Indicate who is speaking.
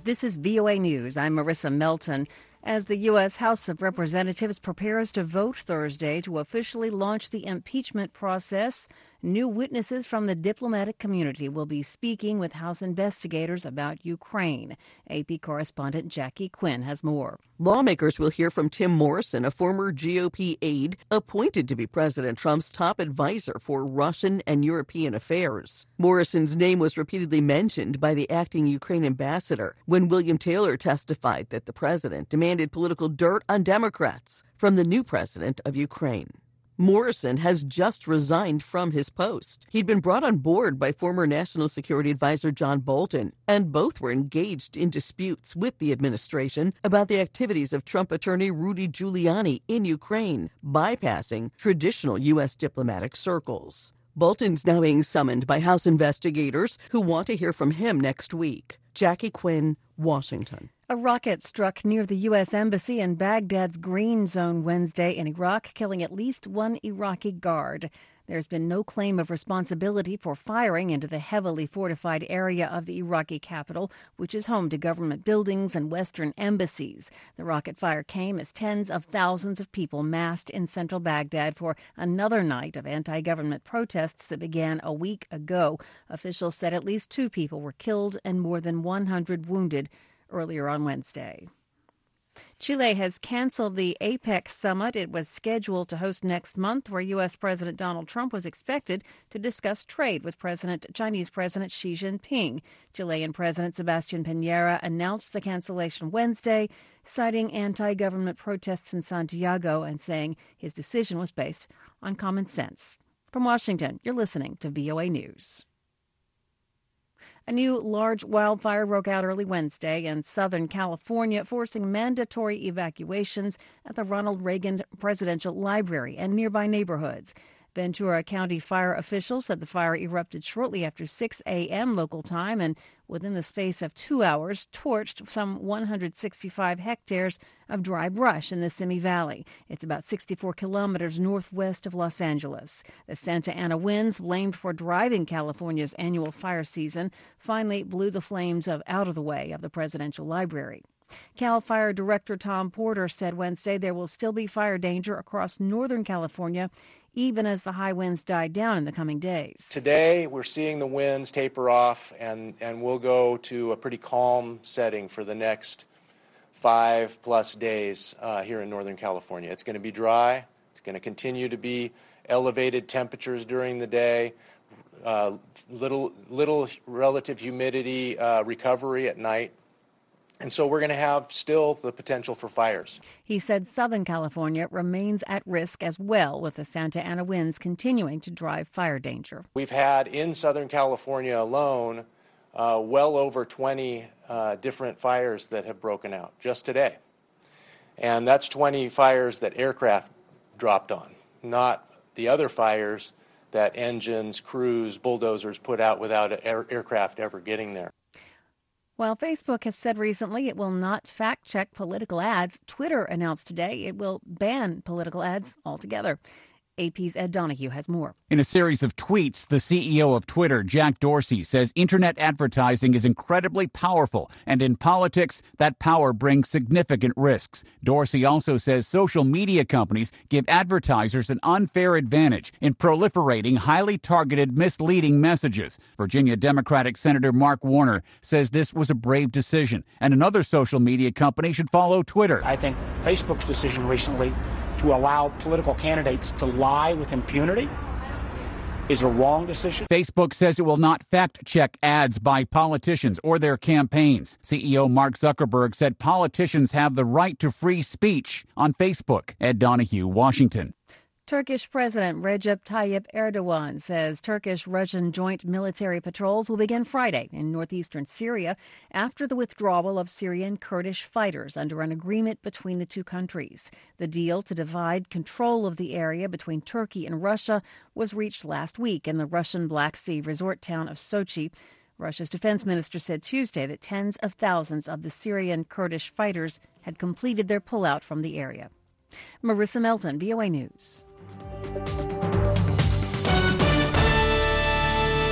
Speaker 1: This is VOA News. I'm Marissa Melton. As the U.S. House of Representatives prepares to vote Thursday to officially launch the impeachment process, new witnesses from the diplomatic community will be speaking with House investigators about Ukraine. AP correspondent Jackie Quinn has more.
Speaker 2: Lawmakers will hear from Tim Morrison, a former GOP aide appointed to be President Trump's top advisor for Russian and European affairs. Morrison's name was repeatedly mentioned by the acting Ukraine ambassador when William Taylor testified that the president demanded political dirt on Democrats from the new president of Ukraine. Morrison has just resigned from his post. He'd been brought on board by former National Security Advisor John Bolton, and both were engaged in disputes with the administration about the activities of Trump attorney Rudy Giuliani in Ukraine, bypassing traditional U.S. diplomatic circles. Bolton's now being summoned by House investigators who want to hear from him next week. Jackie Quinn, Washington.
Speaker 1: A rocket struck near the U.S. Embassy in Baghdad's Green Zone Wednesday in Iraq, killing at least one Iraqi guard. There's been no claim of responsibility for firing into the heavily fortified area of the Iraqi capital, which is home to government buildings and Western embassies. The rocket fire came as tens of thousands of people massed in central Baghdad for another night of anti-government protests that began a week ago. Officials said at least 2 people were killed and more than 100 wounded earlier on Wednesday. Chile has canceled the APEC summit it was scheduled to host next month, where U.S. President Donald Trump was expected to discuss trade with Chinese President Xi Jinping. Chilean President Sebastián Piñera announced the cancellation Wednesday, citing anti-government protests in Santiago and saying his decision was based on common sense. From Washington, you're listening to VOA News. A new large wildfire broke out early Wednesday in Southern California, forcing mandatory evacuations at the Ronald Reagan Presidential Library and nearby neighborhoods. Ventura County fire officials said the fire erupted shortly after 6 a.m. local time and, within the space of 2 hours, torched some 165 hectares of dry brush in the Simi Valley. It's about 64 kilometers northwest of Los Angeles. The Santa Ana winds, blamed for driving California's annual fire season, finally blew the flames out of the way of the Presidential Library. CAL FIRE Director Tom Porter said Wednesday there will still be fire danger across Northern California, even as the high winds die down in the coming days.
Speaker 3: Today, we're seeing the winds taper off, and we'll go to a pretty calm setting for the next 5+ days here in Northern California. It's going to be dry. It's going to continue to be elevated temperatures during the day, little relative humidity recovery at night. And so we're going to have still the potential for fires.
Speaker 1: He said Southern California remains at risk as well, with the Santa Ana winds continuing to drive fire danger.
Speaker 3: We've had in Southern California alone well over 20 different fires that have broken out just today. And that's 20 fires that aircraft dropped on, not the other fires that engines, crews, bulldozers put out without an aircraft ever getting there.
Speaker 1: While Facebook has said recently it will not fact-check political ads, Twitter announced today it will ban political ads altogether. AP's Ed Donahue has more.
Speaker 4: In a series of tweets, the CEO of Twitter, Jack Dorsey, says internet advertising is incredibly powerful, and in politics, that power brings significant risks. Dorsey also says social media companies give advertisers an unfair advantage in proliferating highly targeted, misleading messages. Virginia Democratic Senator Mark Warner says this was a brave decision, and another social media company should follow Twitter.
Speaker 5: I think Facebook's decision recently to allow political candidates to lie with impunity is a wrong decision.
Speaker 4: Facebook says it will not fact-check ads by politicians or their campaigns. CEO Mark Zuckerberg said politicians have the right to free speech on Facebook. Ed Donahue, Washington.
Speaker 1: Turkish President Recep Tayyip Erdogan says Turkish-Russian joint military patrols will begin Friday in northeastern Syria after the withdrawal of Syrian Kurdish fighters under an agreement between the two countries. The deal to divide control of the area between Turkey and Russia was reached last week in the Russian Black Sea resort town of Sochi. Russia's defense minister said Tuesday that tens of thousands of the Syrian Kurdish fighters had completed their pullout from the area. Marissa Melton, VOA News.